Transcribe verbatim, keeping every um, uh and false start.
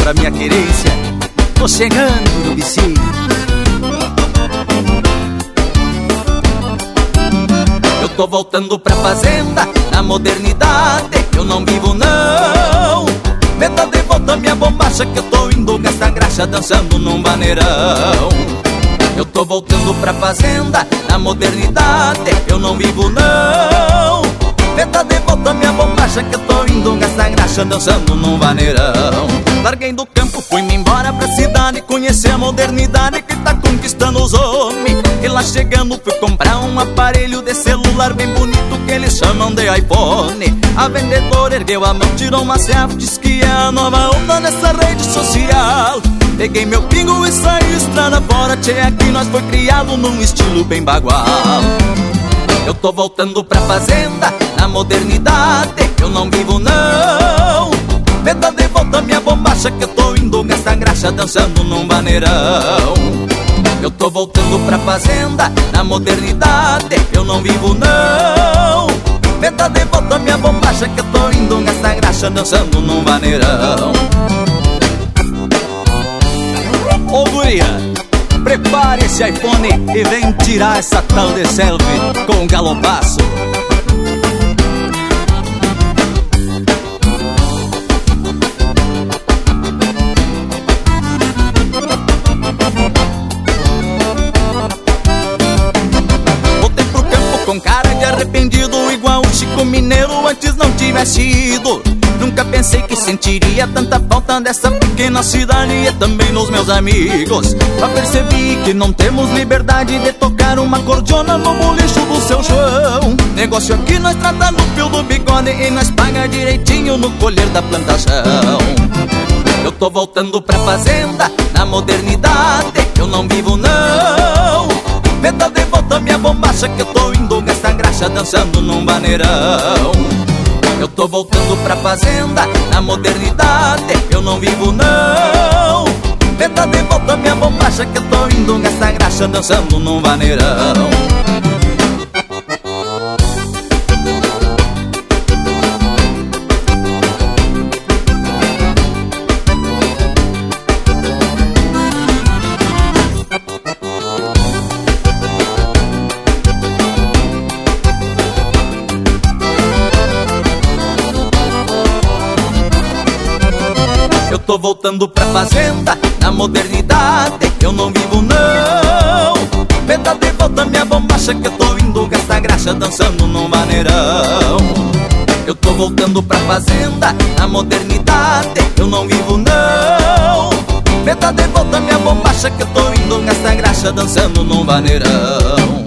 pra minha querência. Tô chegando no bicinho. Eu tô voltando pra fazenda, na modernidade eu não vivo não. Meta de volta minha bombacha que eu tô indo gastar graxa dançando num maneirão. Eu tô voltando pra fazenda, na modernidade eu não vivo não. Meta de volta minha bombacha que eu tô indo gastar graxa dançando num vaneirão. Larguei do campo, fui-me embora pra cidade, conhecer a modernidade que tá conquistando os homens. E lá chegando fui comprar um aparelho de celular bem bonito que eles chamam de iPhone. A vendedora ergueu a mão, tirou uma selfie, diz que é a nova onda nessa rede social. Peguei meu pingo e saí estrada fora, tchê, aqui nós foi criado num estilo bem bagual. Eu tô voltando pra fazenda, na modernidade eu não vivo não. Meta de volta minha bombacha que eu tô indo gastar graxa dançando num maneirão. Eu tô voltando pra fazenda, na modernidade eu não vivo não. Meta de volta minha bombacha que eu tô indo gastar graxa dançando num maneirão. Ô guria, prepare esse iPhone e vem tirar essa tal de selfie com um galopaço. Voltei pro campo com cara de arrependido, igual o Chico Mineiro antes não tivesse ido. Nunca pensei que sentiria tanta falta dessa pequena cidade e também nos meus amigos. Só percebi que não temos liberdade de tocar uma cordiona no bolicho do seu chão. Negócio aqui nós trata no fio do bigode e nós paga direitinho no colher da plantação. Eu tô voltando pra fazenda, na modernidade eu não vivo não. Meta de volta minha bombacha que eu tô indo gastar graxa dançando num maneirão. Eu tô voltando pra fazenda, na modernidade eu não vivo não. Meta de volta minha bombacha que eu tô indo gastar graxa dançando num vaneirão. Eu tô voltando pra fazenda, na modernidade eu não vivo não. Meta de volta minha bombacha que eu tô indo gastar graxa dançando num maneirão. Eu tô voltando pra fazenda, na modernidade eu não vivo não. Meta de volta minha bombacha que eu tô indo gastar graxa dançando num maneirão.